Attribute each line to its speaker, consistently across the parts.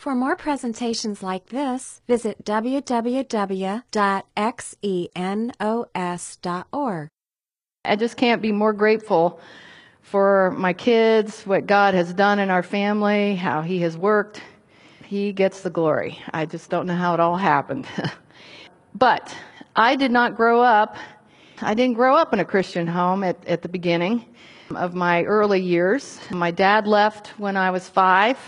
Speaker 1: For more presentations like this, visit www.xenos.org.
Speaker 2: I just can't be more grateful for my kids, what God has done in our family, how He has worked. He gets the glory. I just don't know how it all happened. But I didn't grow up in a Christian home at the beginning of my early years. My dad left when I was 5,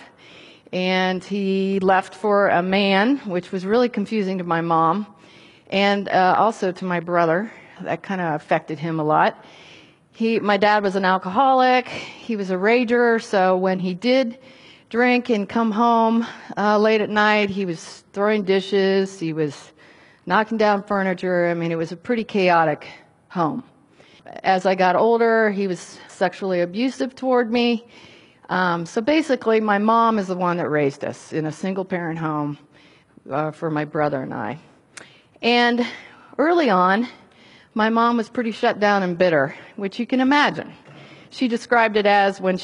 Speaker 2: and he left for a man, which was really confusing to my mom, and also to my brother. That kind of affected him a lot. My dad was an alcoholic. He was a rager, so when he did drink and come home late at night, he was throwing dishes, he was knocking down furniture. I mean, it was a pretty chaotic home. As I got older, he was sexually abusive toward me. So basically, my mom is the one that raised us in a single-parent home for my brother and I. And early on, my mom was pretty shut down and bitter, which you can imagine. She described it as when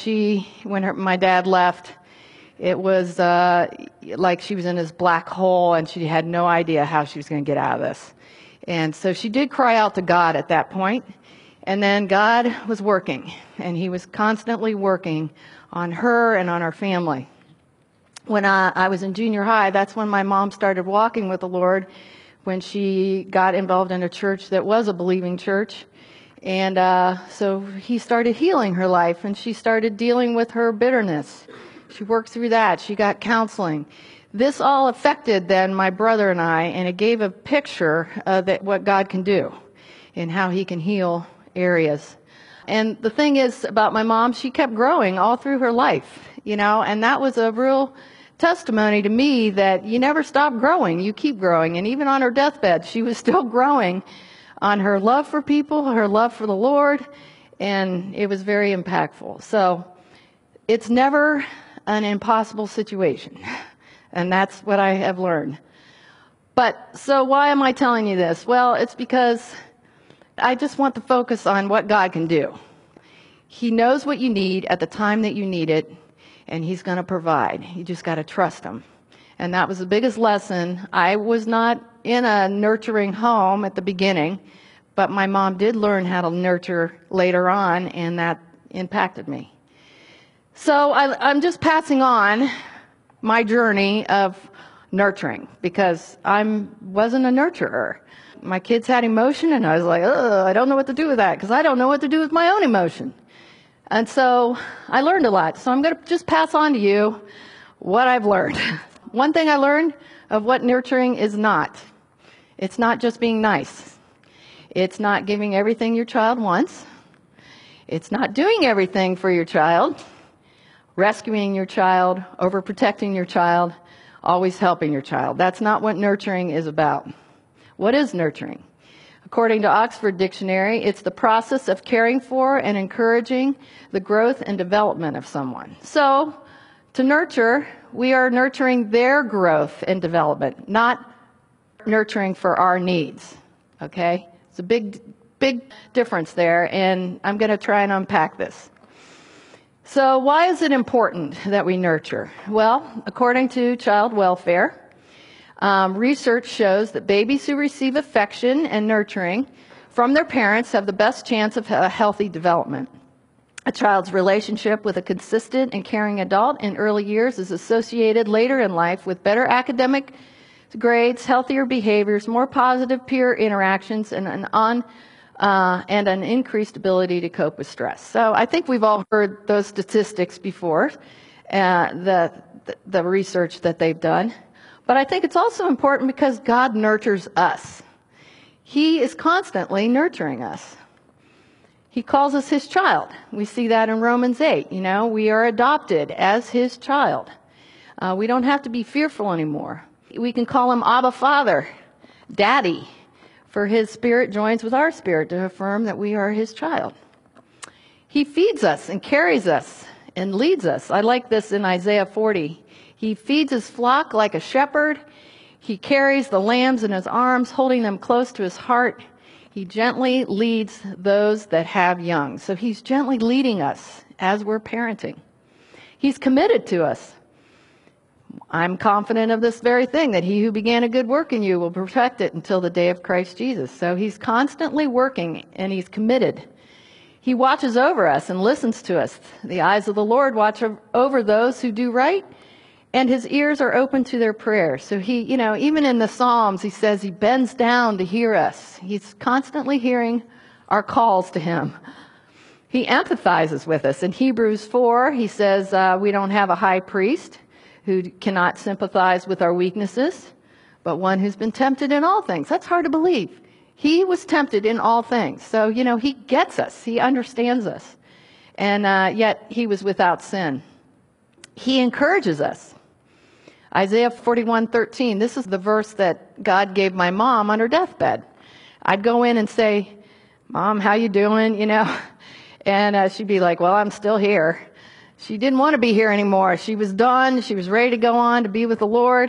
Speaker 2: my dad left, it was like she was in this black hole and she had no idea how she was going to get out of this. And so she did cry out to God at that point. And then God was working, and He was constantly working on her and on our family. When I was in junior high, that's when my mom started walking with the Lord, when she got involved in a church that was a believing church. And so He started healing her life, and she started dealing with her bitterness. She worked through that. She got counseling. This all affected then my brother and I, and it gave a picture of what God can do and how He can heal areas. And the thing is about my mom, she kept growing all through her life, and that was a real testimony to me that you never stop growing, you keep growing. And even on her deathbed, she was still growing on her love for people, her love for the Lord, and it was very impactful. So it's never an impossible situation, and that's what I have learned. But so why am I telling you this? Well, it's because I just want to focus on what God can do. He knows what you need at the time that you need it, and He's going to provide. You just got to trust Him. And that was the biggest lesson. I was not in a nurturing home at the beginning, but my mom did learn how to nurture later on, and that impacted me. So I'm just passing on my journey of nurturing, because I wasn't a nurturer. My kids had emotion, and I was like, I don't know what to do with that, because I don't know what to do with my own emotion. And so I learned a lot. So I'm going to just pass on to you what I've learned. One thing I learned of what nurturing is not. It's not just being nice. It's not giving everything your child wants. It's not doing everything for your child, rescuing your child, overprotecting your child, always helping your child. That's not what nurturing is about. What is nurturing? According to Oxford Dictionary, it's the process of caring for and encouraging the growth and development of someone. So, to nurture, we are nurturing their growth and development, not nurturing for our needs. Okay? It's a big difference there, and I'm going to try and unpack this. So, why is it important that we nurture? Well, according to child welfare, research shows that babies who receive affection and nurturing from their parents have the best chance of a healthy development. A child's relationship with a consistent and caring adult in early years is associated later in life with better academic grades, healthier behaviors, more positive peer interactions, and an increased ability to cope with stress. So I think we've all heard those statistics before, the research that they've done. But I think it's also important because God nurtures us. He is constantly nurturing us. He calls us His child. We see that in Romans 8. We are adopted as His child. We don't have to be fearful anymore. We can call Him Abba Father, Daddy, for His Spirit joins with our spirit to affirm that we are His child. He feeds us and carries us and leads us. I like this in Isaiah 40. He feeds His flock like a shepherd. He carries the lambs in His arms, holding them close to His heart. He gently leads those that have young. So He's gently leading us as we're parenting. He's committed to us. I'm confident of this very thing, that he who began a good work in you will perfect it until the day of Christ Jesus. So he's constantly working, and he's committed. He watches over us and listens to us. The eyes of the Lord watch over those who do right, and his ears are open to their prayers. So he, even in the Psalms, he says he bends down to hear us. He's constantly hearing our calls to him. He empathizes with us. In Hebrews 4, he says we don't have a high priest who cannot sympathize with our weaknesses, but one who's been tempted in all things. That's hard to believe. He was tempted in all things. So, he gets us. He understands us. And yet he was without sin. He encourages us. Isaiah 41:13. This is the verse that God gave my mom on her deathbed. I'd go in and say, "Mom, how you doing?" And she'd be like, "Well, I'm still here." She didn't want to be here anymore. She was done. She was ready to go on to be with the Lord.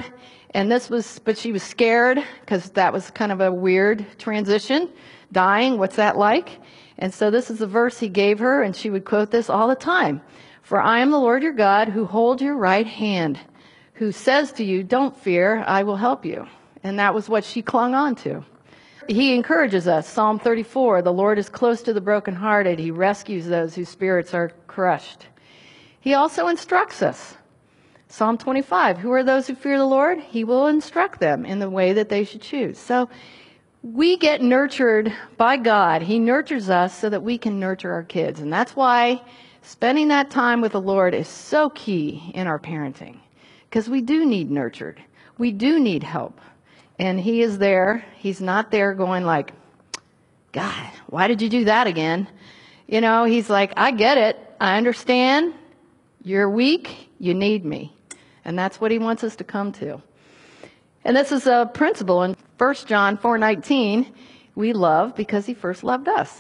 Speaker 2: But she was scared, because that was kind of a weird transition. Dying, what's that like? And so this is the verse he gave her, and she would quote this all the time. "For I am the Lord your God, who holds your right hand, who says to you, 'Don't fear, I will help you.'" And that was what she clung on to. He encourages us. Psalm 34, "The Lord is close to the brokenhearted. He rescues those whose spirits are crushed." He also instructs us. Psalm 25, "Who are those who fear the Lord? He will instruct them in the way that they should choose." So we get nurtured by God. He nurtures us so that we can nurture our kids. And that's why spending that time with the Lord is so key in our parenting. Because we do need nurtured. We do need help. And he is there. He's not there going like, "God, why did you do that again?" He's like, "I get it. I understand. You're weak. You need me." And that's what he wants us to come to. And this is a principle in 1 John 4:19. We love because he first loved us.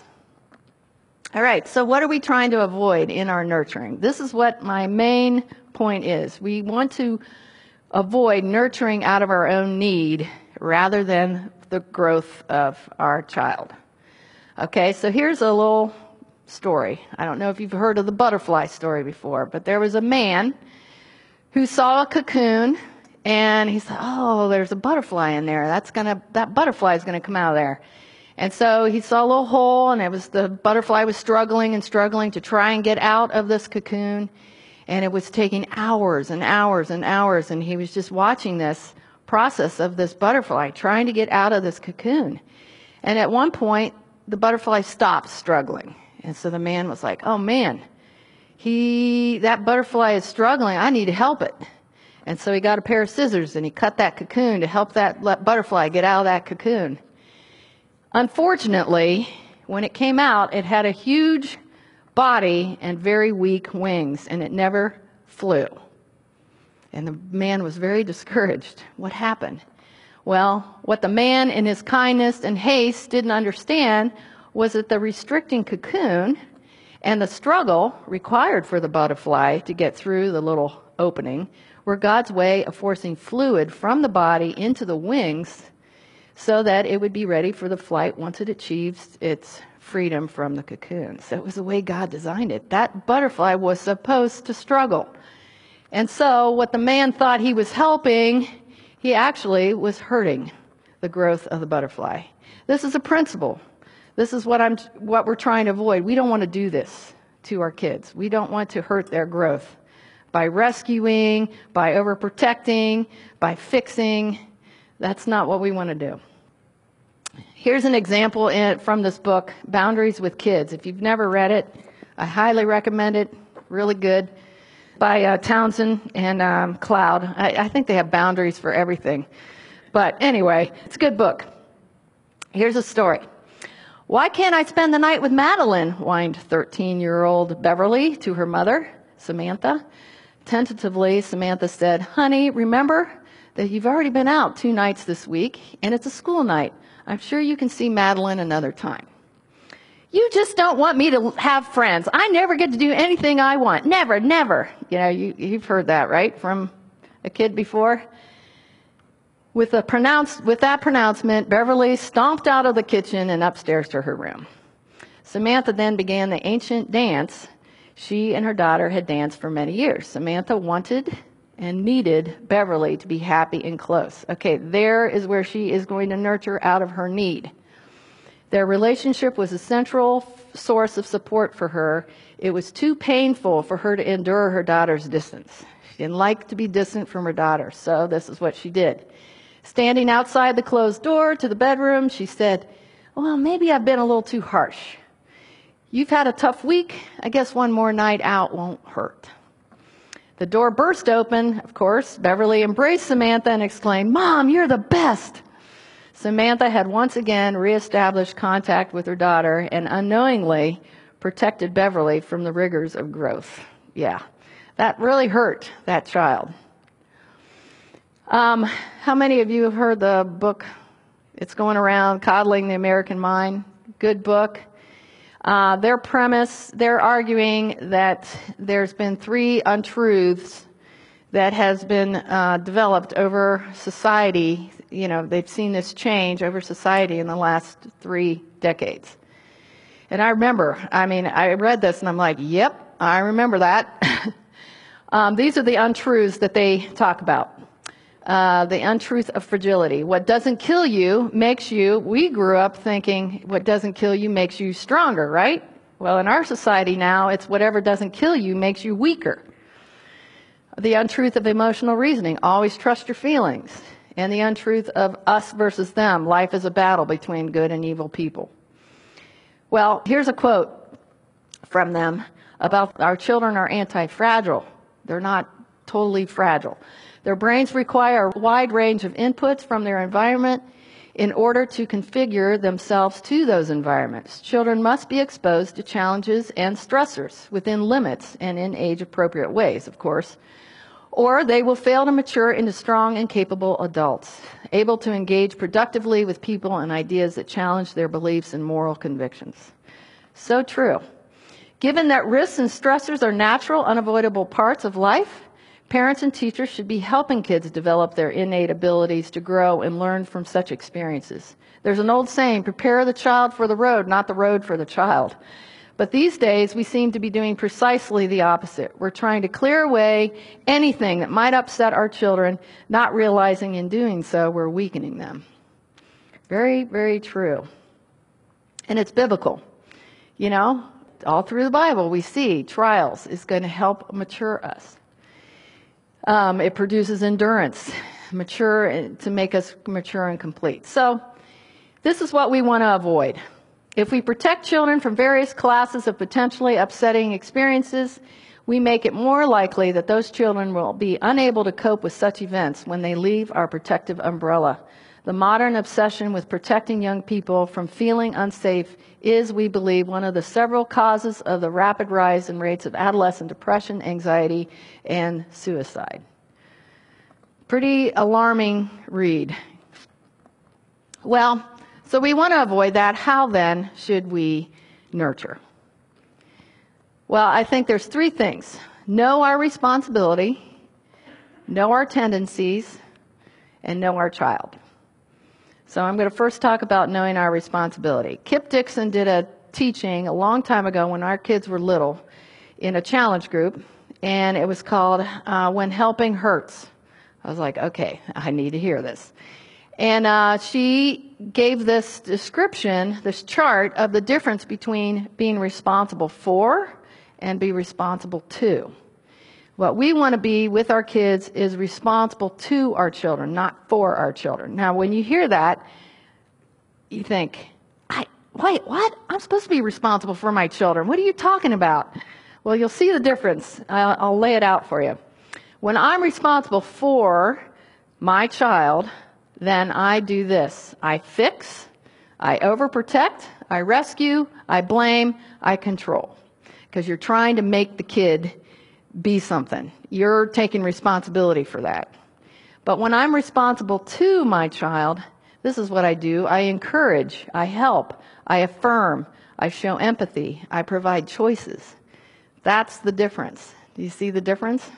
Speaker 2: All right, so what are we trying to avoid in our nurturing? This is what my main point is. We want to avoid nurturing out of our own need rather than the growth of our child. Okay, so here's a little story. I don't know if you've heard of the butterfly story before, but there was a man who saw a cocoon, and he said, "Oh, there's a butterfly in there. That butterfly is going to come out of there." And so he saw a little hole, and the butterfly was struggling and struggling to try and get out of this cocoon. And it was taking hours and hours and hours, and he was just watching this process of this butterfly trying to get out of this cocoon. And at one point, the butterfly stopped struggling. And so the man was like, "Oh man, that butterfly is struggling. I need to help it." And so he got a pair of scissors and he cut that cocoon to help that butterfly get out of that cocoon. Unfortunately, when it came out, it had a huge body and very weak wings, and it never flew. And the man was very discouraged. What happened? Well, what the man in his kindness and haste didn't understand was that the restricting cocoon and the struggle required for the butterfly to get through the little opening were God's way of forcing fluid from the body into the wings so that it would be ready for the flight once it achieves its freedom from the cocoon. So it was the way God designed it. That butterfly was supposed to struggle. And so what the man thought he was helping, he actually was hurting the growth of the butterfly. This is a principle. This is what we're trying to avoid. We don't want to do this to our kids. We don't want to hurt their growth by rescuing, by overprotecting, by fixing. That's not what we want to do. Here's an example from this book, Boundaries with Kids. If you've never read it, I highly recommend it. Really good. By Townsend and Cloud. I think they have boundaries for everything. But anyway, it's a good book. Here's a story. "Why can't I spend the night with Madeline?" whined 13-year-old Beverly to her mother, Samantha. Tentatively, Samantha said, "Honey, remember that you've already been out 2 nights this week, and it's a school night. I'm sure you can see Madeline another time." "You just don't want me to have friends. I never get to do anything I want. Never, never." You've heard that, right, from a kid before? With that pronouncement, Beverly stomped out of the kitchen and upstairs to her room. Samantha then began the ancient dance she and her daughter had danced for many years. Samantha wanted and needed Beverly to be happy and close. Okay, there is where she is going to nurture out of her need. Their relationship was a central source of support for her. It was too painful for her to endure her daughter's distance. She didn't like to be distant from her daughter, so this is what she did. Standing outside the closed door to the bedroom, she said, "Well, maybe I've been a little too harsh. You've had a tough week. I guess one more night out won't hurt." The door burst open, of course. Beverly embraced Samantha and exclaimed, "Mom, you're the best." Samantha had once again reestablished contact with her daughter and unknowingly protected Beverly from the rigors of growth. Yeah, that really hurt that child. How many of you have heard the book? It's going around, Coddling the American Mind. Good book. Their premise, they're arguing that there's been 3 untruths that has been developed over society. You know, they've seen this change over society in the last 3 decades. And I remember, I read this and I'm like, yep, I remember that. These are the untruths that they talk about. The untruth of fragility. What doesn't kill you makes you, we grew up thinking what doesn't kill you makes you stronger, right? Well, in our society now, it's whatever doesn't kill you makes you weaker. The untruth of emotional reasoning. Always trust your feelings. And the untruth of us versus them. Life is a battle between good and evil people. Well, here's a quote from them about our children are anti-fragile. They're not totally fragile. Their brains require a wide range of inputs from their environment in order to configure themselves to those environments. Children must be exposed to challenges and stressors within limits and in age-appropriate ways, of course, or they will fail to mature into strong and capable adults, able to engage productively with people and ideas that challenge their beliefs and moral convictions. So true. Given that risks and stressors are natural, unavoidable parts of life, parents and teachers should be helping kids develop their innate abilities to grow and learn from such experiences. There's an old saying, prepare the child for the road, not the road for the child. But these days, we seem to be doing precisely the opposite. We're trying to clear away anything that might upset our children, not realizing in doing so, we're weakening them. Very, very true. And it's biblical. You know, all through the Bible, we see trials is going to help mature us. It produces endurance, to make us mature and complete. So this is what we want to avoid. If we protect children from various classes of potentially upsetting experiences, we make it more likely that those children will be unable to cope with such events when they leave our protective umbrella. The modern obsession with protecting young people from feeling unsafe is, we believe, one of the several causes of the rapid rise in rates of adolescent depression, anxiety, and suicide. Pretty alarming read. Well, so we want to avoid that. How then should we nurture? Well, I think there's 3 things. Know our responsibility, know our tendencies, and know our child. So I'm going to first talk about knowing our responsibility. Kip Dixon did a teaching a long time ago when our kids were little in a challenge group, and it was called When Helping Hurts. I was like, okay, I need to hear this. And she gave this description, this chart of the difference between being responsible for and be responsible to. What we want to be with our kids is responsible to our children, not for our children. Now, when you hear that, you think, wait, what? I'm supposed to be responsible for my children. What are you talking about? Well, you'll see the difference. I'll lay it out for you. When I'm responsible for my child, then I do this. I fix, I overprotect, I rescue, I blame, I control. Because you're trying to make the kid be something. You're taking responsibility for that. But when I'm responsible to my child, this is what I do. I encourage, I help, I affirm, I show empathy, I provide choices. That's the difference. Do you see the difference?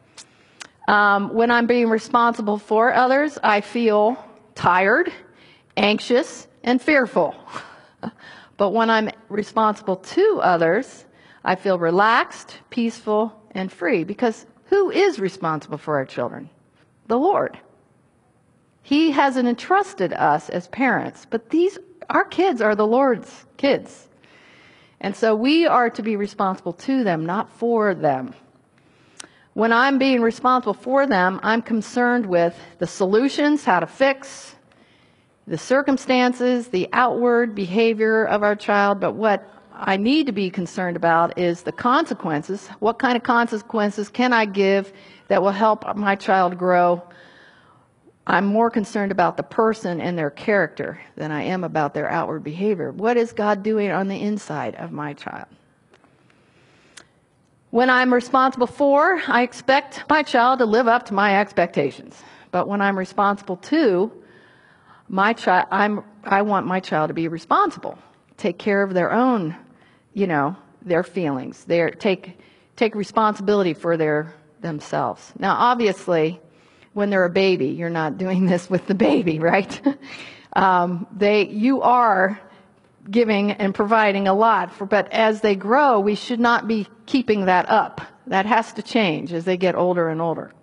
Speaker 2: When I'm being responsible for others, I feel tired, anxious, and fearful. But when I'm responsible to others, I feel relaxed, peaceful, and free. Because Who is responsible for our children? The Lord. He hasn't entrusted us as parents, but our kids are the Lord's kids. And so we are to be responsible to them, not for them. When I'm being responsible for them, I'm concerned with the solutions, how to fix, the circumstances, the outward behavior of our child. But what I need to be concerned about is the consequences. What kind of consequences can I give that will help my child grow? I'm more concerned about the person and their character than I am about their outward behavior. What is God doing on the inside of my child? When I'm responsible for, I expect my child to live up to my expectations. But when I'm responsible to my child, I want my child to be responsible, take care of their own, their feelings. Take responsibility for themselves. Now, obviously, when they're a baby, you're not doing this with the baby, right? You are giving and providing a lot, but as they grow, we should not be keeping that up. That has to change as they get older and older.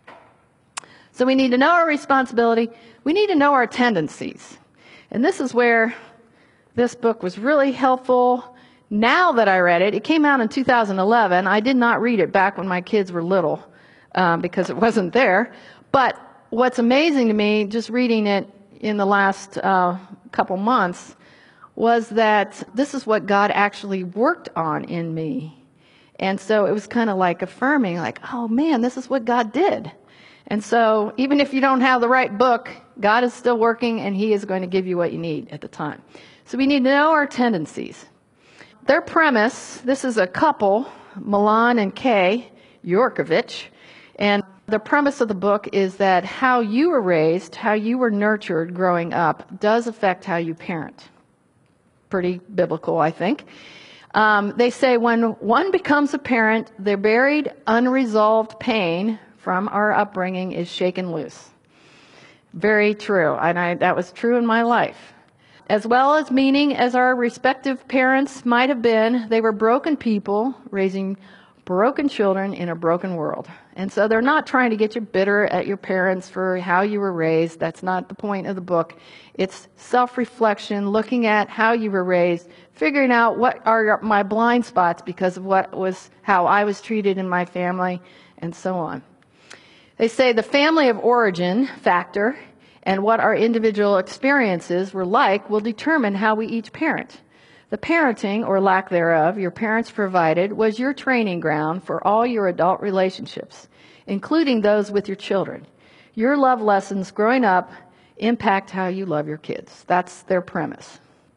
Speaker 2: So we need to know our responsibility. We need to know our tendencies. And this is where this book was really helpful. Now that I read it, it came out in 2011. I did not read it back when my kids were little because it wasn't there. But what's amazing to me, just reading it in the last couple months, was that this is what God actually worked on in me. And so it was kind of like affirming, like, oh man, this is what God did. And so even if you don't have the right book, God is still working and He is going to give you what you need at the time. So we need to know our tendencies. Their premise, this is a couple, Milan and Kay Yorkovich, and the premise of the book is that how you were raised, how you were nurtured growing up, does affect how you parent. Pretty biblical, I think. They say when one becomes a parent, the buried, unresolved pain from our upbringing is shaken loose. Very true, and that was true in my life. As well as meaning as our respective parents might have been, they were broken people raising broken children in a broken world. And so they're not trying to get you bitter at your parents for how you were raised. That's not the point of the book. It's self-reflection, looking at how you were raised, figuring out what are my blind spots because of how I was treated in my family, and so on. They say the family of origin factor and what our individual experiences were like will determine how we each parent. The parenting, or lack thereof, your parents provided was your training ground for all your adult relationships, including those with your children. Your love lessons growing up impact how you love your kids. That's their premise.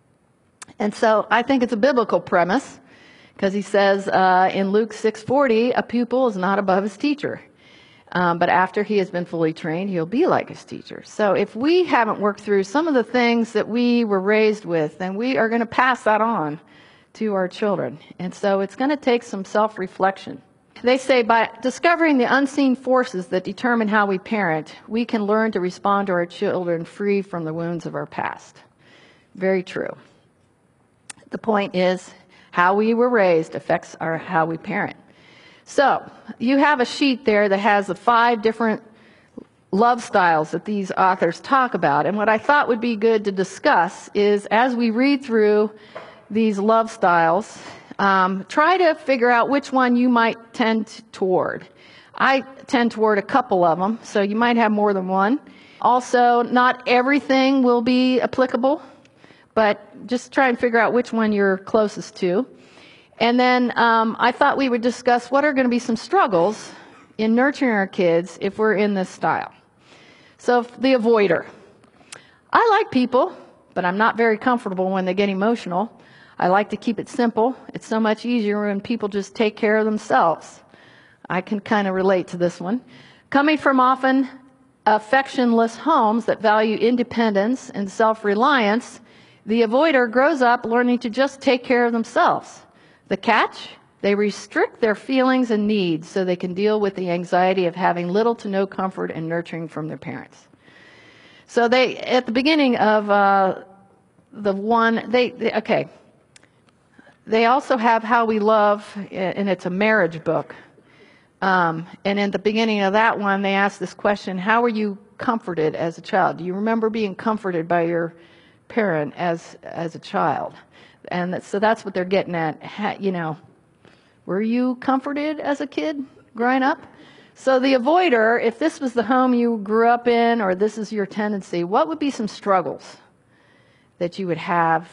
Speaker 2: And so I think it's a biblical premise, because he says in Luke 6:40, a pupil is not above his teacher. But after he has been fully trained, he'll be like his teacher. So if we haven't worked through some of the things that we were raised with, then we are going to pass that on to our children. And so it's going to take some self-reflection. They say by discovering the unseen forces that determine how we parent, we can learn to respond to our children free from the wounds of our past. Very true. The point is, how we were raised affects how we parent. So, you have a sheet there that has the 5 different love styles that these authors talk about. And what I thought would be good to discuss is, as we read through these love styles, try to figure out which one you might tend toward. I tend toward a couple of them, so you might have more than one. Also, not everything will be applicable, but just try and figure out which one you're closest to. And then I thought we would discuss what are going to be some struggles in nurturing our kids if we're in this style. So the avoider. I like people, but I'm not very comfortable when they get emotional. I like to keep it simple. It's so much easier when people just take care of themselves. I can kind of relate to this one. Coming from often affectionless homes that value independence and self-reliance, the avoider grows up learning to just take care of themselves. The catch? They restrict their feelings and needs so they can deal with the anxiety of having little to no comfort and nurturing from their parents. So at the beginning of they also have How We Love, and it's a marriage book. And in the beginning of that one, they asked this question: how were you comforted as a child? Do you remember being comforted by your parent as a child? And so that's what they're getting at. Were you comforted as a kid growing up? So the avoider, if this was the home you grew up in, or this is your tendency, what would be some struggles that you would have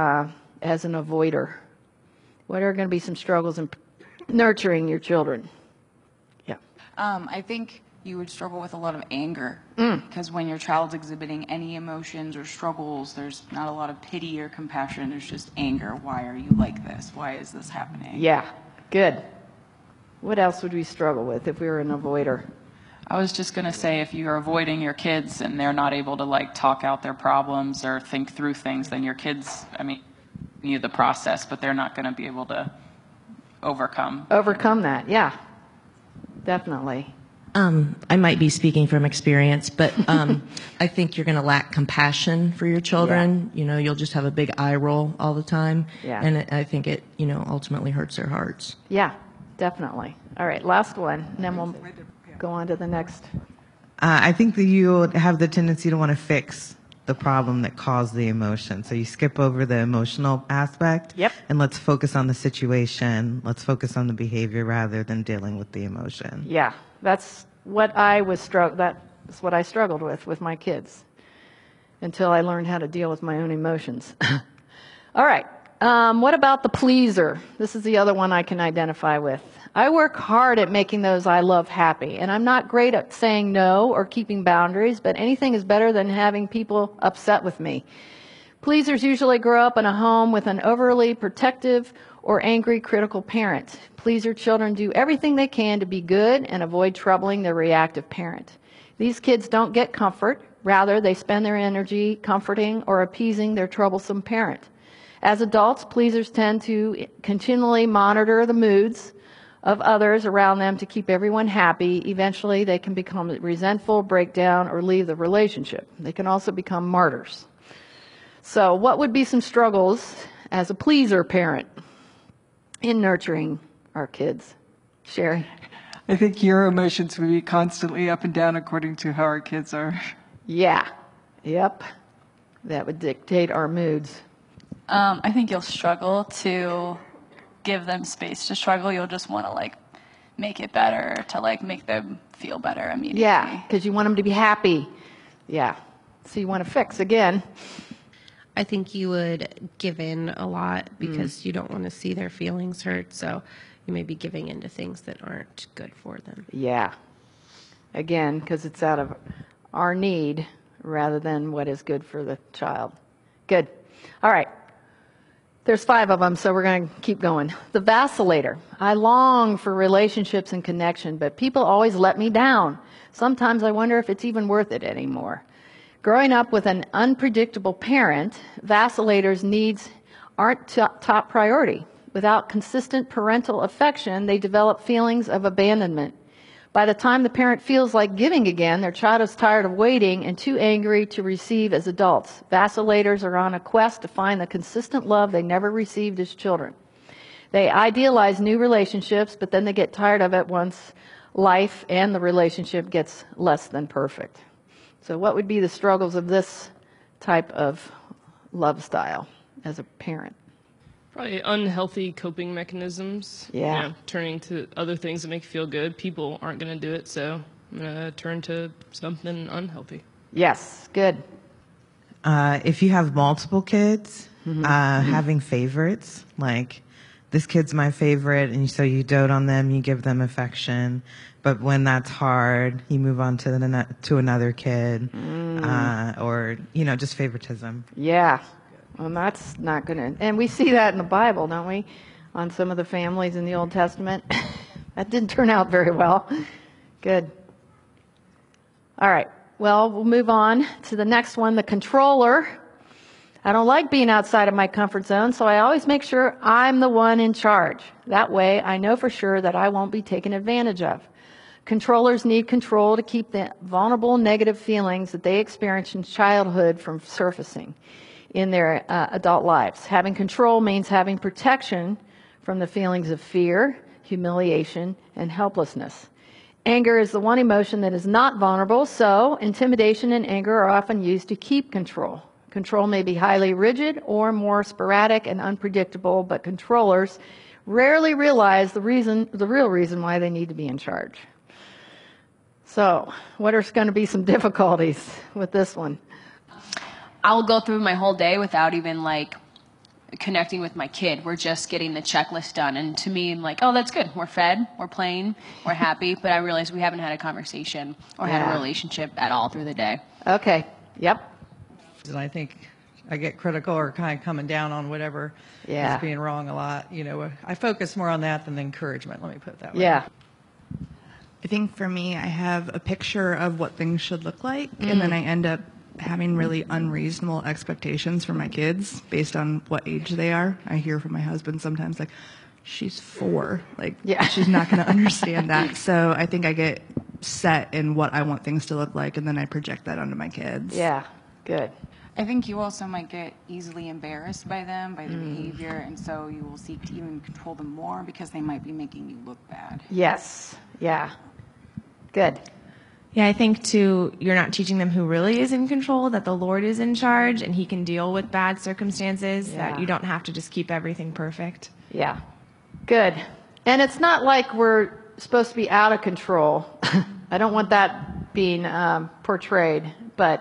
Speaker 2: as an avoider? What are going to be some struggles in nurturing your children? Yeah.
Speaker 3: I think you would struggle with a lot of anger, because when your child's exhibiting any emotions or struggles, there's not a lot of pity or compassion. There's just anger. Why are you like this? Why is this happening?
Speaker 2: Yeah, good. What else would we struggle with if we were an avoider?
Speaker 3: I was just going to say, if you're avoiding your kids and they're not able to talk out their problems or think through things, then your kids, need the process, but they're not going to be able to overcome
Speaker 2: that. Yeah, definitely.
Speaker 4: I might be speaking from experience, but I think you're going to lack compassion for your children.
Speaker 2: Yeah.
Speaker 4: You'll just have a big eye roll all the time.
Speaker 2: Yeah.
Speaker 4: And I think it, ultimately hurts their hearts.
Speaker 2: Yeah, definitely. All right, last one, and then we'll go on to the next.
Speaker 5: I think that you have the tendency to want to fix the problem that caused the emotion. So you skip over the emotional aspect.
Speaker 2: Yep.
Speaker 5: And let's focus on the situation. Let's focus on the behavior rather than dealing with the emotion.
Speaker 2: Yeah, that's what I struggled with my kids until I learned how to deal with my own emotions. All right. What about the pleaser? This is the other one I can identify with. I work hard at making those I love happy, and I'm not great at saying no or keeping boundaries, but anything is better than having people upset with me. Pleasers usually grow up in a home with an overly protective or angry, critical parent. Pleaser children do everything they can to be good and avoid troubling their reactive parent. These kids don't get comfort. Rather, they spend their energy comforting or appeasing their troublesome parent. As adults, pleasers tend to continually monitor the moods of others around them to keep everyone happy. Eventually, they can become resentful, break down, or leave the relationship. They can also become martyrs. So what would be some struggles as a pleaser parent in nurturing our kids? Sherry?
Speaker 6: I think your emotions would be constantly up and down according to how our kids are.
Speaker 2: Yeah. Yep. That would dictate our moods.
Speaker 7: I think you'll struggle to give them space to struggle. You'll just want to make it better, to make them feel better immediately.
Speaker 2: Yeah, because you want them to be happy. Yeah. So you want to fix again.
Speaker 8: I think you would give in a lot because you don't want to see their feelings hurt. So you may be giving in to things that aren't good for them.
Speaker 2: Yeah. Again, because it's out of our need rather than what is good for the child. Good. All right. There's 5 of them, so we're going to keep going. The vacillator. I long for relationships and connection, but people always let me down. Sometimes I wonder if it's even worth it anymore. Growing up with an unpredictable parent, vacillators' needs aren't top priority. Without consistent parental affection, they develop feelings of abandonment. By the time the parent feels like giving again, their child is tired of waiting and too angry to receive as adults. Vacillators are on a quest to find the consistent love they never received as children. They idealize new relationships, but then they get tired of it once life and the relationship gets less than perfect. So what would be the struggles of this type of love style as a parent?
Speaker 9: Probably unhealthy coping mechanisms.
Speaker 2: Yeah.
Speaker 9: Turning to other things that make you feel good. People aren't going to do it, so I'm going to turn to something unhealthy.
Speaker 2: Yes, good.
Speaker 5: If you have multiple kids, having favorites, like this kid's my favorite, and so you dote on them, you give them affection. But when that's hard, you move on to another kid, or just favoritism.
Speaker 2: Yeah. Well, that's not going to... And we see that in the Bible, don't we? On some of the families in the Old Testament. That didn't turn out very well. Good. All right. Well, we'll move on to the next one, the controller. I don't like being outside of my comfort zone, so I always make sure I'm the one in charge. That way, I know for sure that I won't be taken advantage of. Controllers need control to keep the vulnerable negative feelings that they experience in childhood from surfacing in their adult lives. Having control means having protection from the feelings of fear, humiliation, and helplessness. Anger is the one emotion that is not vulnerable, so intimidation and anger are often used to keep control. Control may be highly rigid or more sporadic and unpredictable, but controllers rarely realize the real reason why they need to be in charge. So, what are going to be some difficulties with this one?
Speaker 10: I'll go through my whole day without even connecting with my kid. We're just getting the checklist done. And to me, I'm like, oh, that's good. We're fed, we're playing, we're happy. But I realize we haven't had a conversation or had a relationship at all through the day.
Speaker 2: Okay. Yep.
Speaker 11: And I think I get critical or kind of coming down on whatever is being wrong a lot. I focus more on that than the encouragement. Let me put it that way.
Speaker 2: Yeah.
Speaker 12: I think for me, I have a picture of what things should look like, and then I end up having really unreasonable expectations for my kids based on what age they are. I hear from my husband sometimes she's 4. She's not going to understand that. So I think I get set in what I want things to look like, and then I project that onto my kids.
Speaker 2: Yeah, good.
Speaker 13: I think you also might get easily embarrassed by them, by their behavior, and so you will seek to even control them more because they might be making you look bad.
Speaker 2: Yes. Yeah. Good.
Speaker 14: Yeah, I think too, you're not teaching them who really is in control, that the Lord is in charge and he can deal with bad circumstances, that you don't have to just keep everything perfect.
Speaker 2: Yeah. Good. And it's not like we're supposed to be out of control. I don't want that being portrayed, but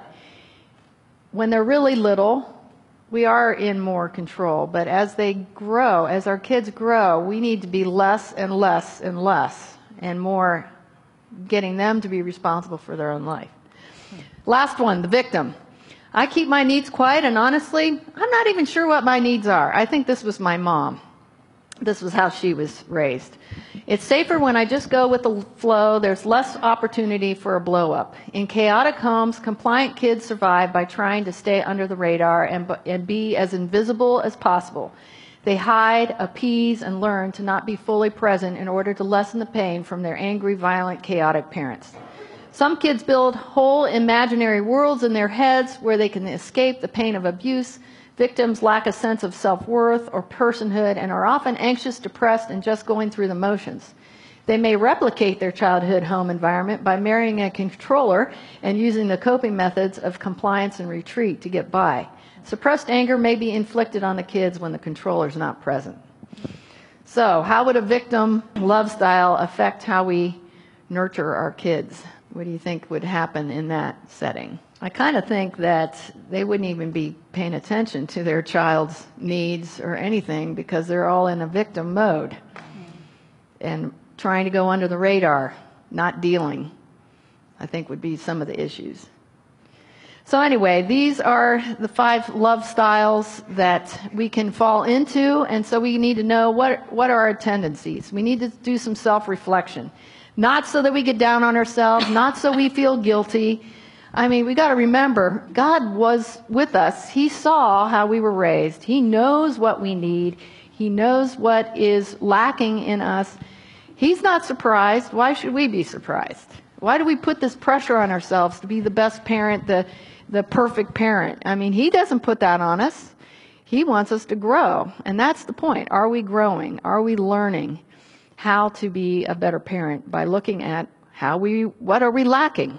Speaker 2: when they're really little, we are in more control. But as they grow, as our kids grow, we need to be less and less and less and more getting them to be responsible for their own life. Last one, the victim. I keep my needs quiet, and honestly, I'm not even sure what my needs are. I think this was my mom. This was how she was raised. It's safer when I just go with the flow. There's less opportunity for a blow up. In chaotic homes, compliant kids survive by trying to stay under the radar and be as invisible as possible. They hide, appease, and learn to not be fully present in order to lessen the pain from their angry, violent, chaotic parents. Some kids build whole imaginary worlds in their heads where they can escape the pain of abuse. Victims lack a sense of self-worth or personhood and are often anxious, depressed, and just going through the motions. They may replicate their childhood home environment by marrying a controller and using the coping methods of compliance and retreat to get by. Suppressed anger may be inflicted on the kids when the controller is not present. So, how would a victim love style affect how we nurture our kids? What do you think would happen in that setting? I kind of think that they wouldn't even be paying attention to their child's needs or anything because they're all in a victim mode and trying to go under the radar, not dealing, I think would be some of the issues. So anyway, these are the 5 love styles that we can fall into, and so we need to know what are our tendencies. We need to do some self-reflection. Not so that we get down on ourselves, not so we feel guilty. I mean, we got to remember, God was with us. He saw how we were raised. He knows what we need. He knows what is lacking in us. He's not surprised. Why should we be surprised? Why do we put this pressure on ourselves to be the best parent, the perfect parent? I mean, he doesn't put that on us. He wants us to grow. And that's the point. Are we growing? Are we learning how to be a better parent by looking at what are we lacking?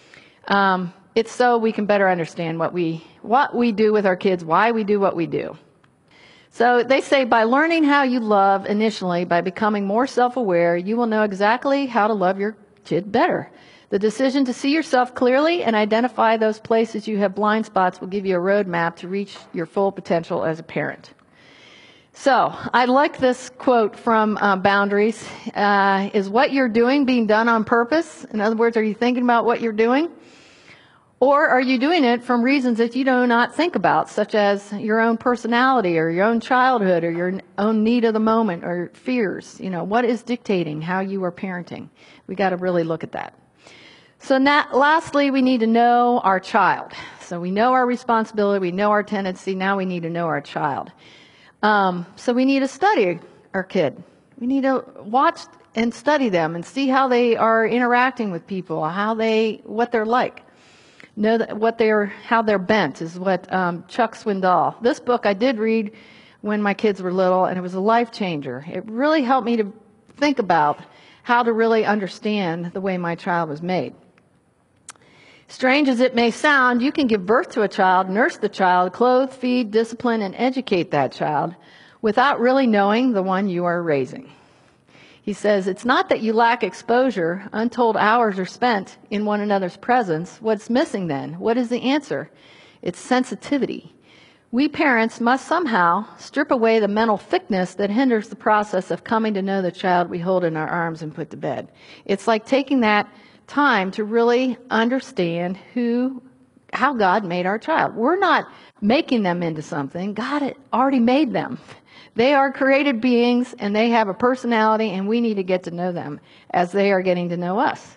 Speaker 2: It's so we can better understand what we do with our kids, why we do what we do. So they say by learning how you love initially, by becoming more self-aware, you will know exactly how to love your kid better. The decision to see yourself clearly and identify those places you have blind spots will give you a roadmap to reach your full potential as a parent. So I like this quote from Boundaries. Is what you're doing being done on purpose? In other words, are you thinking about what you're doing? Or are you doing it from reasons that you do not think about, such as your own personality or your own childhood or your own need of the moment or fears? What is dictating how you are parenting? We got to really look at that. So lastly, we need to know our child. So we know our responsibility, we know our tendency, now we need to know our child. So we need to study our kid. We need to watch and study them and see how they are interacting with people, what they're like. Know that how they're bent is what Chuck Swindoll. This book I did read when my kids were little, and it was a life changer. It really helped me to think about how to really understand the way my child was made. Strange as it may sound, you can give birth to a child, nurse the child, clothe, feed, discipline, and educate that child without really knowing the one you are raising. He says, it's not that you lack exposure. Untold hours are spent in one another's presence. What's missing then? What is the answer? It's sensitivity. We parents must somehow strip away the mental thickness that hinders the process of coming to know the child we hold in our arms and put to bed. It's like taking that time to really understand how God made our child. We're not making them into something. God had already made them. They are created beings, and they have a personality, and we need to get to know them as they are getting to know us.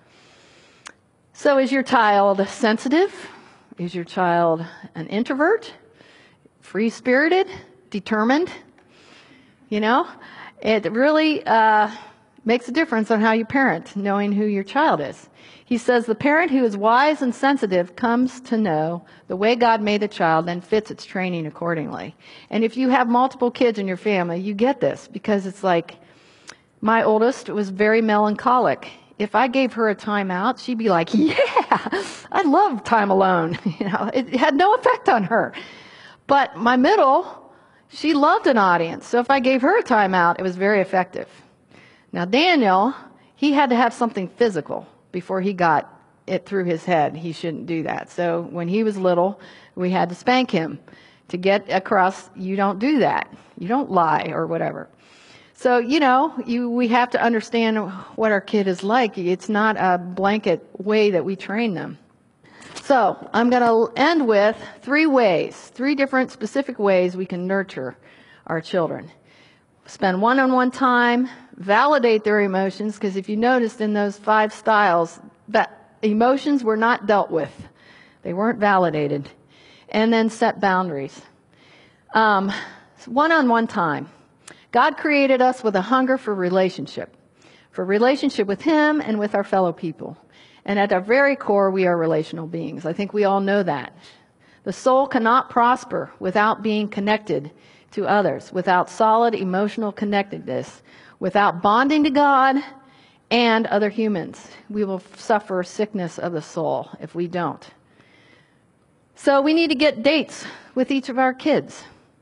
Speaker 2: So is your child sensitive? Is your child an introvert? Free-spirited? Determined? You know, it really makes a difference on how you parent, knowing who your child is. He says the parent who is wise and sensitive comes to know the way God made the child, then fits its training accordingly. And if you have multiple kids in your family, you get this, because it's like my oldest was very melancholic. If I gave her a timeout, she'd be like, yeah, I love time alone. You know, it had no effect on her. But my middle, she loved an audience. So if I gave her a timeout, it was very effective. Now Daniel, he had to have something physical before he got it through his head. He shouldn't do that. So when he was little, we had to spank him to get across, you don't do that. You don't lie or whatever. So, you know, we have to understand what our kid is like. It's not a blanket way that we train them. So I'm going to end with 3 different specific ways we can nurture our children. Spend one-on-one time, validate their emotions, because if you noticed in those 5 styles, that emotions were not dealt with. They weren't validated. And then set boundaries. One-on-one time. God created us with a hunger for relationship with Him and with our fellow people. And at our very core, we are relational beings. I think we all know that. The soul cannot prosper without being connected to others, without solid emotional connectedness, without bonding to God and other humans. We will suffer sickness of the soul if we don't. So we need to get dates with each of our kids.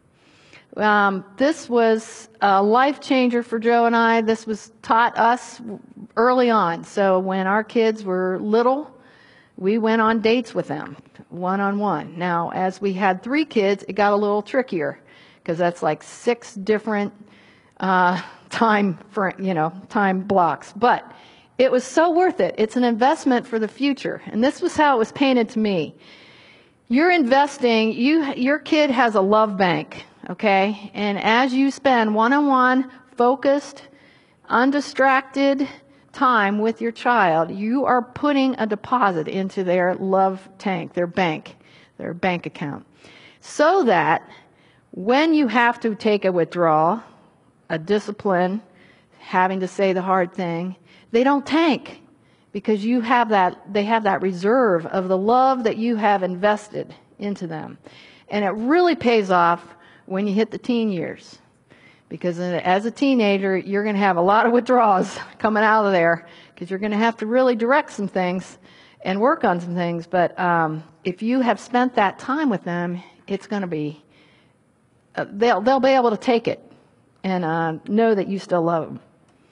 Speaker 2: This was a life changer for Joe and I. This was taught us early on. So when our kids were little, we went on dates with them, one-on-one. Now, as we had 3 kids, it got a little trickier, because that's like 6 different time blocks. But it was so worth it. It's an investment for the future. And this was how it was painted to me. You're investing, your kid has a love bank, okay? And as you spend one-on-one, focused, undistracted time with your child, you are putting a deposit into their love tank, their bank account. So that when you have to take a withdrawal, a discipline, having to say the hard thing, they don't tank. Because they have that reserve of the love that you have invested into them. And it really pays off when you hit the teen years. Because as a teenager, you're going to have a lot of withdrawals coming out of there, because you're going to have to really direct some things and work on some things. But if you have spent that time with them, it's going to be, they'll be able to take it and know that you still love them.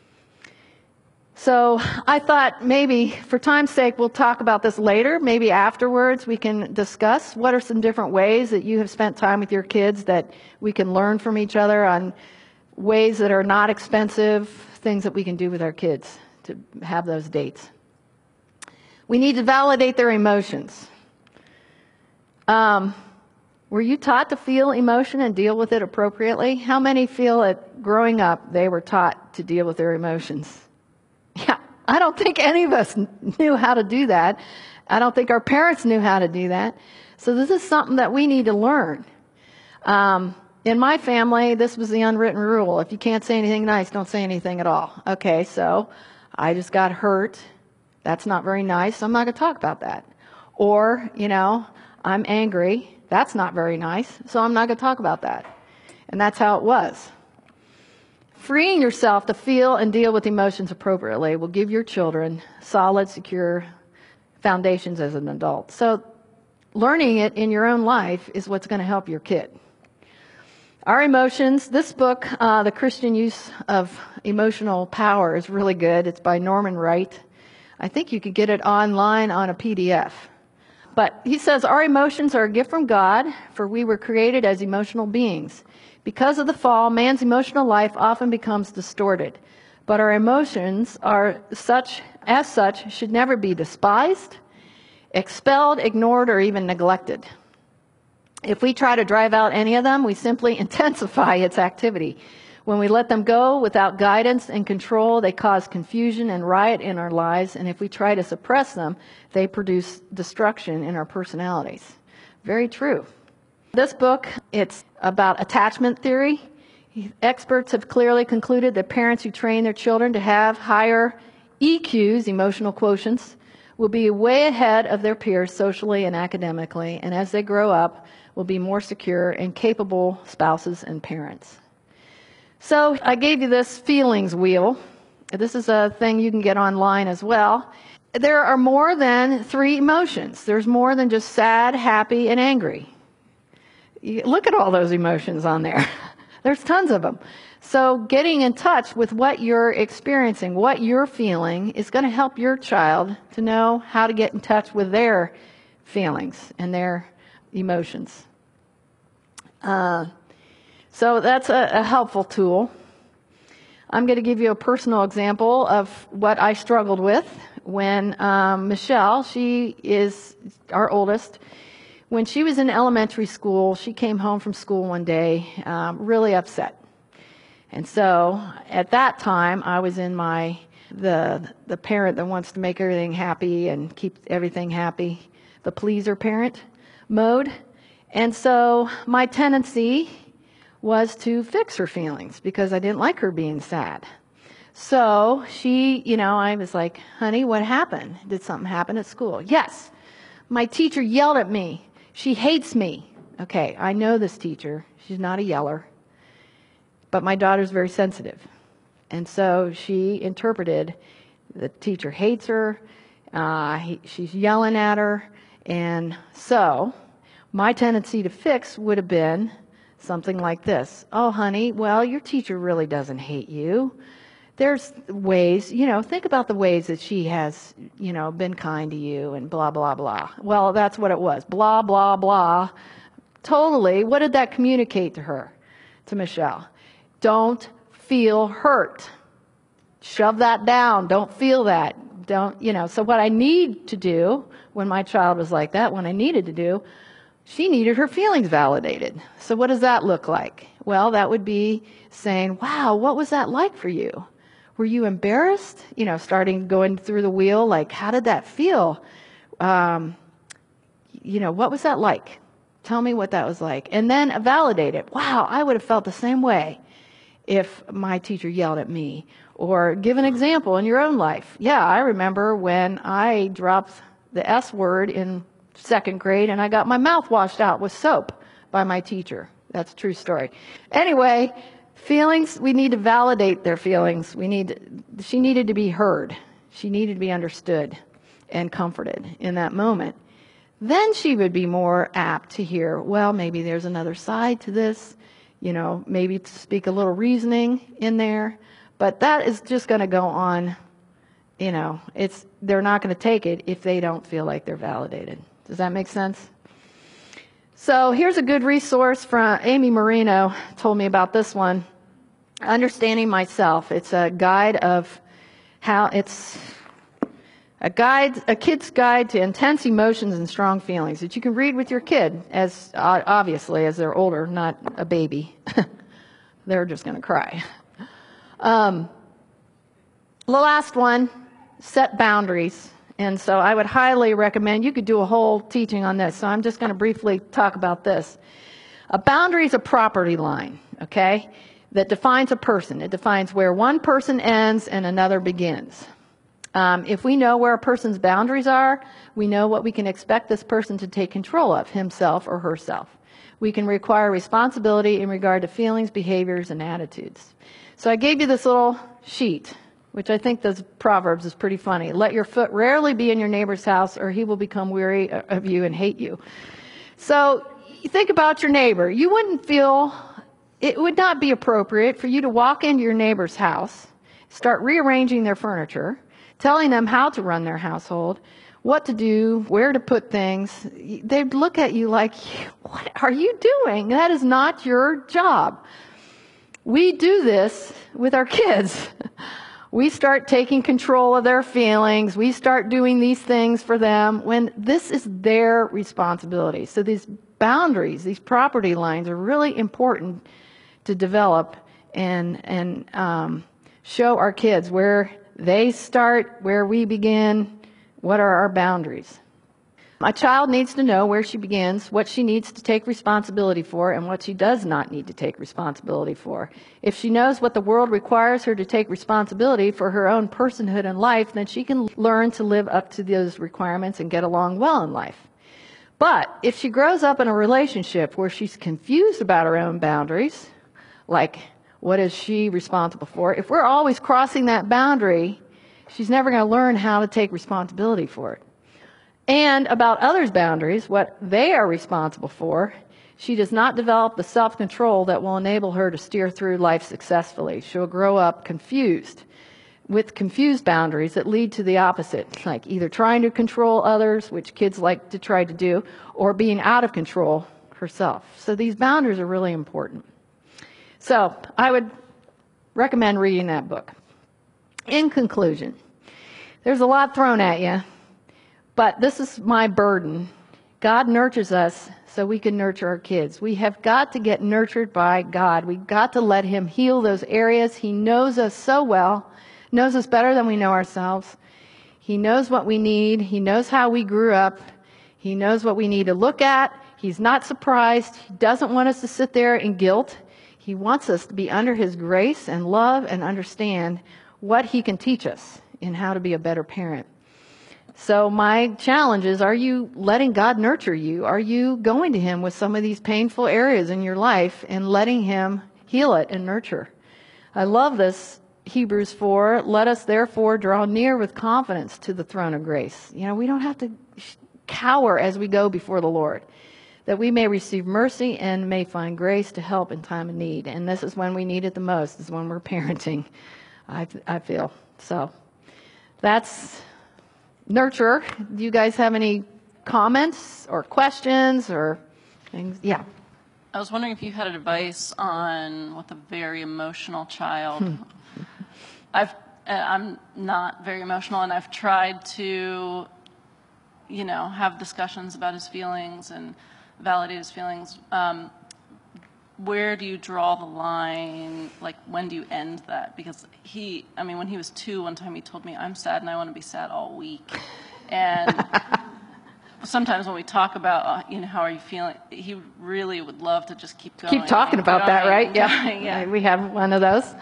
Speaker 2: So I thought maybe for time's sake, we'll talk about this later. Maybe afterwards we can discuss what are some different ways that you have spent time with your kids that we can learn from each other on ways that are not expensive, things that we can do with our kids to have those dates. We need to validate their emotions. Were you taught to feel emotion and deal with it appropriately? How many feel that growing up they were taught to deal with their emotions? Yeah, I don't think any of us knew how to do that. I don't think our parents knew how to do that. So this is something that we need to learn. In my family, this was the unwritten rule. If you can't say anything nice, don't say anything at all. Okay, so I just got hurt. That's not very nice, so I'm not going to talk about that. Or, I'm angry. That's not very nice, so I'm not going to talk about that. And that's how it was. Freeing yourself to feel and deal with emotions appropriately will give your children solid, secure foundations as an adult. So learning it in your own life is what's going to help your kid. Our emotions, this book, The Christian Use of Emotional Power, is really good. It's by Norman Wright. I think you could get it online on a PDF. But he says, our emotions are a gift from God, for we were created as emotional beings. Because of the fall, man's emotional life often becomes distorted. But our emotions are as such, should never be despised, expelled, ignored, or even neglected. If we try to drive out any of them, we simply intensify its activity. When we let them go without guidance and control, they cause confusion and riot in our lives. And if we try to suppress them, they produce destruction in our personalities. Very true. This book, it's about attachment theory. Experts have clearly concluded that parents who train their children to have higher EQs, emotional quotients, will be way ahead of their peers socially and academically, and as they grow up, will be more secure and capable spouses and parents. So I gave you this feelings wheel. This is a thing you can get online as well. There are more than 3 emotions. There's more than just sad, happy, and angry. Look at all those emotions on there. There's tons of them. So getting in touch with what you're experiencing, what you're feeling, is going to help your child to know how to get in touch with their feelings and their emotions. So that's a helpful tool. I'm going to give you a personal example of what I struggled with when Michelle, she is our oldest, when she was in elementary school, she came home from school one day really upset. And so at that time, I was in the parent that wants to make everything happy and keep everything happy, the pleaser parent mode. And so my tendency was to fix her feelings because I didn't like her being sad. So she, I was like, honey, what happened? Did something happen at school? Yes. My teacher yelled at me. She hates me. Okay, I know this teacher. She's not a yeller. But my daughter's very sensitive. And so she interpreted the teacher hates her. She's yelling at her. And so my tendency to fix would have been something like this. Oh, honey, well, your teacher really doesn't hate you. There's ways, think about the ways that she has, been kind to you and blah, blah, blah. Well, that's what it was. Blah, blah, blah. Totally. What did that communicate to her, to Michelle? Don't feel hurt. Shove that down. Don't feel that. So what I need to do when my child was like that, when I needed to do, she needed her feelings validated. So what does that look like? Well, that would be saying, wow, what was that like for you? Were you embarrassed? Starting going through the wheel, like, how did that feel? What was that like? Tell me what that was like. And then validate it. Wow, I would have felt the same way if my teacher yelled at me. Or give an example in your own life. Yeah, I remember when I dropped the S word in 2nd grade and I got my mouth washed out with soap by my teacher. That's a true story. Anyway, feelings, we need to validate their feelings. She needed to be heard. She needed to be understood and comforted in that moment. Then she would be more apt to hear, well, maybe there's another side to this, maybe to speak a little reasoning in there. But that is just going to go on, they're not going to take it if they don't feel like they're validated. Does that make sense? So here's a good resource from Amy Marino told me about this one. Understanding Myself. It's a guide of a kid's guide to intense emotions and strong feelings that you can read with your kid as obviously as they're older, not a baby. They're just going to cry. The last one, set boundaries. And so I would highly recommend, you could do a whole teaching on this, so I'm just going to briefly talk about this. A boundary is a property line, okay, that defines a person. It defines where one person ends and another begins. If we know where a person's boundaries are, we know what we can expect this person to take control of, himself or herself. We can require responsibility in regard to feelings, behaviors, and attitudes. So I gave you this little sheet, which I think those Proverbs is pretty funny. Let your foot rarely be in your neighbor's house, or he will become weary of you and hate you. So you think about your neighbor. You wouldn't feel, it would not be appropriate for you to walk into your neighbor's house, start rearranging their furniture, telling them how to run their household, what to do, where to put things. They'd look at you like, what are you doing? That is not your job. We do this with our kids. We start taking control of their feelings. We start doing these things for them when this is their responsibility. So these boundaries, these property lines are really important to develop and show our kids where they start, where we begin, what are our boundaries. A child needs to know where she begins, what she needs to take responsibility for, and what she does not need to take responsibility for. If she knows what the world requires her to take responsibility for her own personhood and life, then she can learn to live up to those requirements and get along well in life. But if she grows up in a relationship where she's confused about her own boundaries, like what is she responsible for, if we're always crossing that boundary, she's never going to learn how to take responsibility for it. And about others' boundaries, what they are responsible for, she does not develop the self-control that will enable her to steer through life successfully. She'll grow up confused, with confused boundaries that lead to the opposite, like either trying to control others, which kids like to try to do, or being out of control herself. So these boundaries are really important. So I would recommend reading that book. In conclusion, there's a lot thrown at you. But this is my burden. God nurtures us so we can nurture our kids. We have got to get nurtured by God. We've got to let Him heal those areas. He knows us so well, knows us better than we know ourselves. He knows what we need. He knows how we grew up. He knows what we need to look at. He's not surprised. He doesn't want us to sit there in guilt. He wants us to be under His grace and love and understand what He can teach us in how to be a better parent. So my challenge is, are you letting God nurture you? Are you going to Him with some of these painful areas in your life and letting Him heal it and nurture? I love this, Hebrews 4, let us therefore draw near with confidence to the throne of grace. You know, we don't have to cower as we go before the Lord, that we may receive mercy and may find grace to help in time of need. And this is when we need it the most, is when we're parenting, I feel. So that's nurture. Do you guys have any comments or questions or things? Yeah.
Speaker 15: I was wondering if you had advice on with a very emotional child. I'm not very emotional, and I've tried to, have discussions about his feelings and validate his feelings. Where do you draw the line? Like, when do you end that? Because when he was 2, one time he told me, I'm sad and I want to be sad all week. And sometimes when we talk about, how are you feeling, he really would love to just keep going.
Speaker 2: Keep talking about that, right?
Speaker 15: Yeah.
Speaker 2: We have one of those.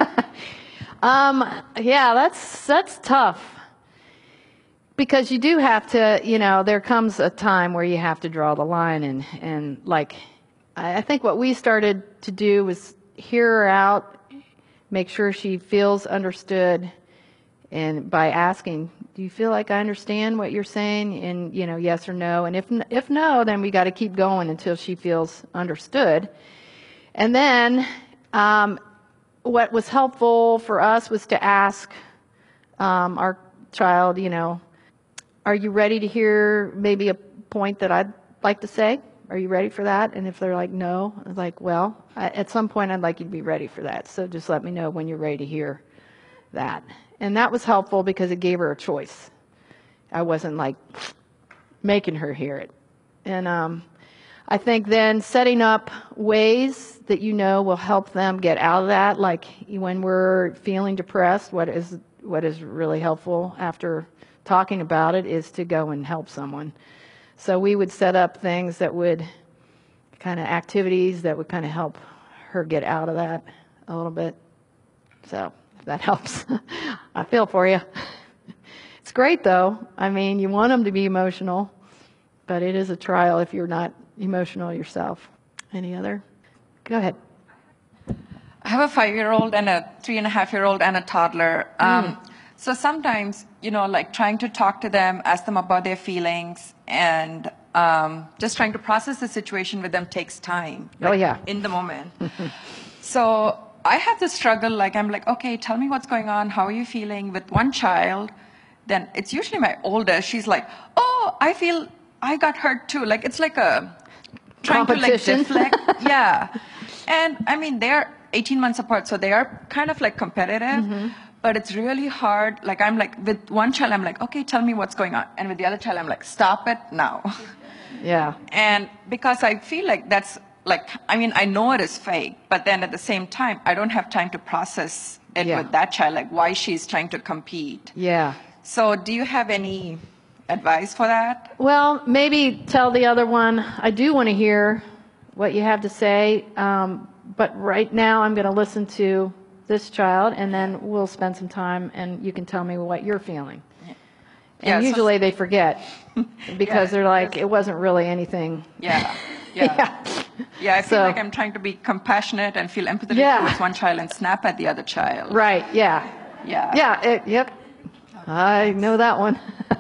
Speaker 2: That's tough. Because you do have to, there comes a time where you have to draw the line and I think what we started to do was hear her out, make sure she feels understood, and by asking, do you feel like I understand what you're saying? And, yes or no. And if no, then we got to keep going until she feels understood. And then what was helpful for us was to ask our child, are you ready to hear maybe a point that I'd like to say? Are you ready for that? And if they're like, no, I was like, well, at some point I'd like you to be ready for that. So just let me know when you're ready to hear that. And that was helpful because it gave her a choice. I wasn't making her hear it. And I think then setting up ways that will help them get out of that. Like when we're feeling depressed, what is really helpful after talking about it is to go and help someone. So we would set up things that would activities that would help her get out of that a little bit. So if that helps, I feel for you. great though. I mean, you want them to be emotional, but it is a trial if you're not emotional yourself. Any other? Go ahead.
Speaker 16: I have a 5-year-old and a 3.5-year-old and a toddler. So sometimes, like trying to talk to them, ask them about their feelings, and just trying to process the situation with them takes time. In the moment. So I have this struggle, like I'm like, okay, tell me what's going on. How are you feeling? With one child, then it's usually my oldest. She's like, oh, I feel I got hurt too. Like it's like a trying to like deflect. Yeah. And I mean, they're 18 months apart, so they are kind of like competitive, but it's really hard. Like I'm like, with one child, I'm like, okay, tell me what's going on. And with the other child, I'm like, stop it now.
Speaker 2: Yeah.
Speaker 16: And because I feel like that's like, I mean, I know it is fake, but then at the same time, I don't have time to process it with that child, like why she's trying to compete.
Speaker 2: Yeah.
Speaker 16: So do you have any advice for that?
Speaker 2: Well, maybe tell the other one, I do want to hear what you have to say, but right now I'm going to listen to this child, and then we'll spend some time, and you can tell me what you're feeling. And usually they forget because they're like, it wasn't really anything.
Speaker 16: Yeah, I feel like I'm trying to be compassionate and feel empathetic towards one child and snap at the other child.
Speaker 2: Right, yeah. Yep. I know that one.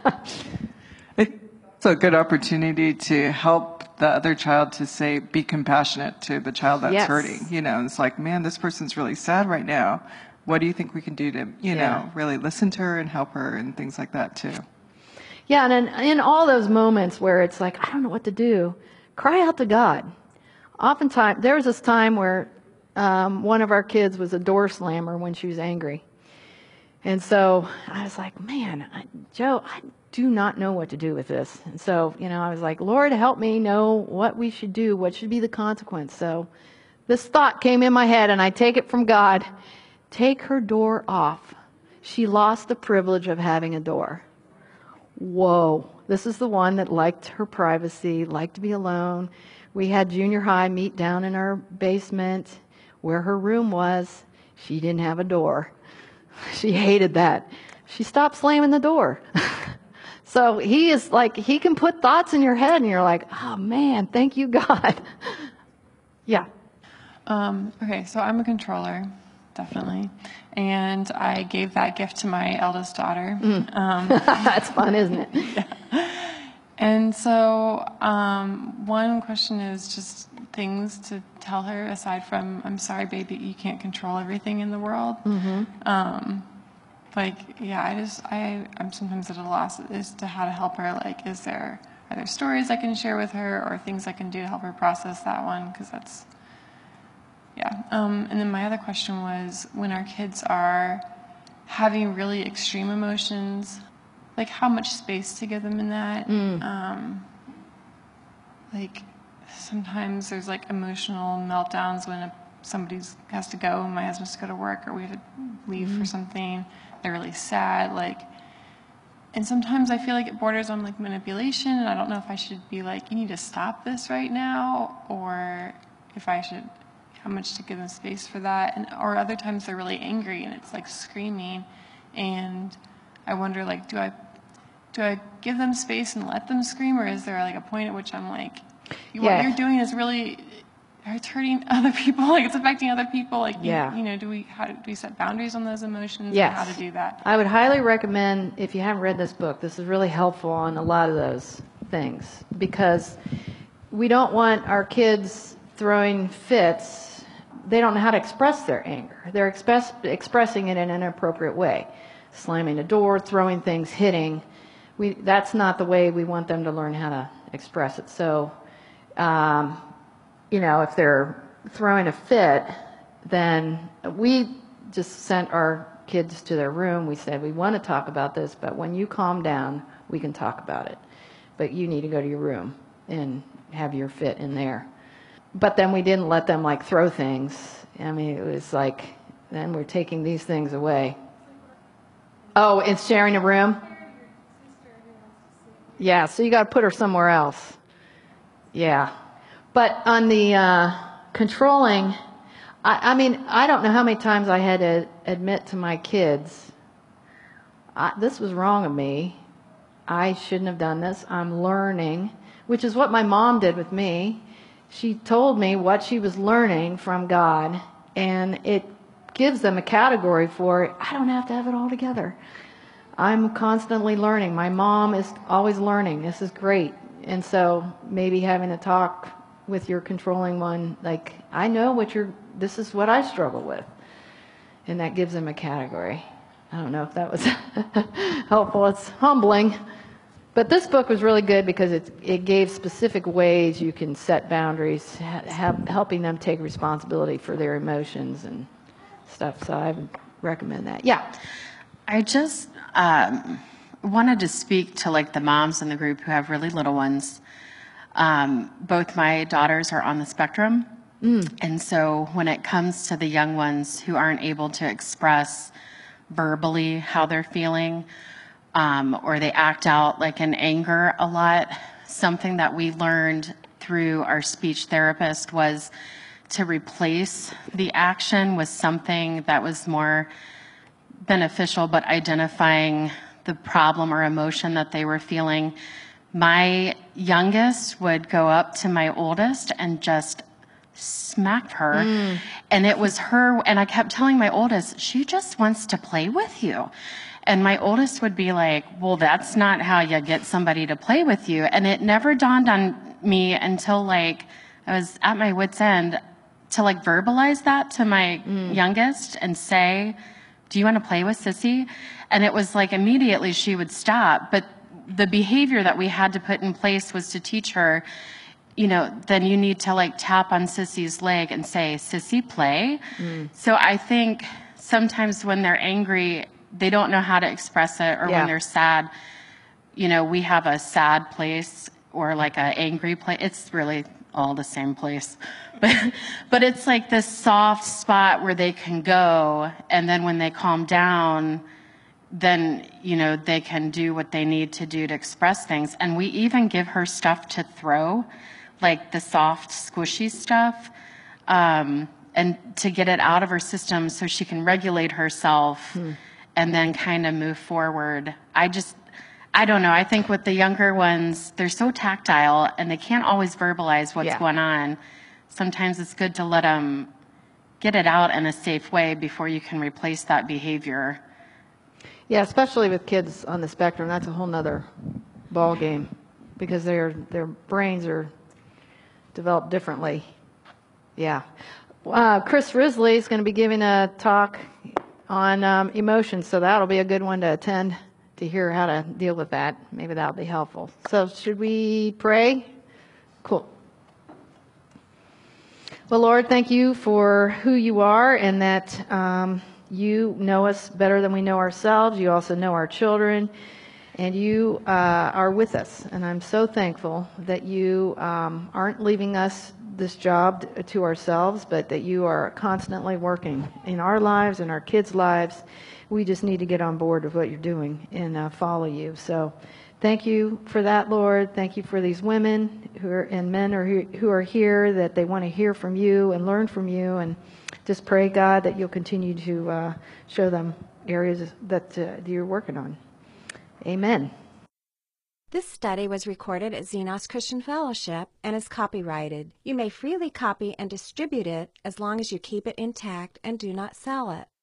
Speaker 6: It's a good opportunity to help the other child to say, be compassionate to the child that's hurting. It's like, man, this person's really sad right now. What do you think we can do to, know, really listen to her and help her and things like that too?
Speaker 2: Yeah, and in all those moments where it's like, I don't know what to do, cry out to God. Oftentimes, there was this time where one of our kids was a door slammer when she was angry. And so I was like, man, Joe, I do not know what to do with this. And so, I was like, Lord, help me know what we should do, what should be the consequence. So this thought came in my head, and I take it from God. Take her door off. She lost the privilege of having a door. Whoa. This is the one that liked her privacy, liked to be alone. We had junior high meet down in our basement where her room was. She didn't have a door. She hated that. She stopped slamming the door. So he is like, he can put thoughts in your head and you're like, oh man, thank you, God. Yeah.
Speaker 17: Okay, so I'm a controller, definitely. And I gave that gift to my eldest daughter.
Speaker 2: That's fun, isn't it?
Speaker 17: Yeah. And so one question is just things to tell her aside from, I'm sorry, baby, you can't control everything in the world. I'm sometimes at a loss as to how to help her. Like, are there stories I can share with her or things I can do to help her process that one? Because that's, and then my other question was, when our kids are having really extreme emotions, like how much space to give them in that? Like sometimes there's like emotional meltdowns when somebody has to go, my husband has to go to work, or we have to leave for something. They're really sad, and sometimes I feel like it borders on like manipulation, and I don't know if I should be like, you need to stop this right now, or if I should, how much to give them space for that. Or other times they're really angry and it's like screaming, and I wonder, like, do I give them space and let them scream, or is there like a point at which I'm like, what you're doing is really, it's hurting other people, like it's affecting other people, like do we set boundaries on those emotions?
Speaker 2: Yes.
Speaker 17: And how to do that?
Speaker 2: I would highly recommend, if you haven't read this book, this is really helpful on a lot of those things, because we don't want our kids throwing fits. They don't know how to express their anger. They're expressing it in an inappropriate way, slamming a door, throwing things, hitting. That's not the way we want them to learn how to express it. So if they're throwing a fit, then we just sent our kids to their room. We said, we want to talk about this, but when you calm down, we can talk about it. But you need to go to your room and have your fit in there. But then we didn't let them like throw things. I mean, it was like, then we're taking these things away. Oh, it's sharing a room? Yeah, so you got to put her somewhere else. Yeah. But on the controlling, I mean, I don't know how many times I had to admit to my kids, this was wrong of me. I shouldn't have done this. I'm learning, which is what my mom did with me. She told me what she was learning from God, and it gives them a category for, I don't have to have it all together. I'm constantly learning. My mom is always learning. This is great. And so maybe having a talk with your controlling one, like, I know this is what I struggle with. And that gives them a category. I don't know if that was helpful. It's humbling. But this book was really good because it gave specific ways you can set boundaries, helping them take responsibility for their emotions and stuff. So I would recommend that. Yeah.
Speaker 18: I just wanted to speak to like the moms in the group who have really little ones. Both my daughters are on the spectrum. And so when it comes to the young ones who aren't able to express verbally how they're feeling, or they act out like in anger a lot, something that we learned through our speech therapist was to replace the action with something that was more beneficial, but identifying the problem or emotion that they were feeling. My youngest would go up to my oldest and just smack her. And it was her, and I kept telling my oldest, she just wants to play with you. And my oldest would be like, well, that's not how you get somebody to play with you. And it never dawned on me until like I was at my wit's end to like verbalize that to my youngest and say, do you want to play with Sissy? And it was like immediately she would stop. But the behavior that we had to put in place was to teach her, you know, then you need to like tap on Sissy's leg and say, Sissy, play. So I think sometimes when they're angry, they don't know how to express it, or when they're sad, you know, we have a sad place or like an angry place. It's really all the same place. But it's like this soft spot where they can go, and then when they calm down, then, you know, they can do what they need to do to express things. And we even give her stuff to throw, like the soft, squishy stuff, and to get it out of her system so she can regulate herself and then kind of move forward. I don't know. I think with the younger ones, they're so tactile and they can't always verbalize what's going on. Sometimes it's good to let them get it out in a safe way before you can replace that behavior.
Speaker 2: Yeah, especially with kids on the spectrum, that's a whole nother ball game because their brains are developed differently. Yeah. Chris Risley is going to be giving a talk on emotions, so that'll be a good one to attend to hear how to deal with that. Maybe that'll be helpful. So should we pray? Cool. Well, Lord, thank you for who you are and that you know us better than we know ourselves. You also know our children, and you are with us. And I'm so thankful that you aren't leaving us this job to ourselves, but that you are constantly working in our lives and our kids' lives. We just need to get on board with what you're doing and follow you. So thank you for that, Lord. Thank you for these women and men who are here, that they want to hear from you and learn from you. And just pray, God, that you'll continue to show them areas that you're working on. Amen.
Speaker 1: This study was recorded at Xenos Christian Fellowship and is copyrighted. You may freely copy and distribute it as long as you keep it intact and do not sell it.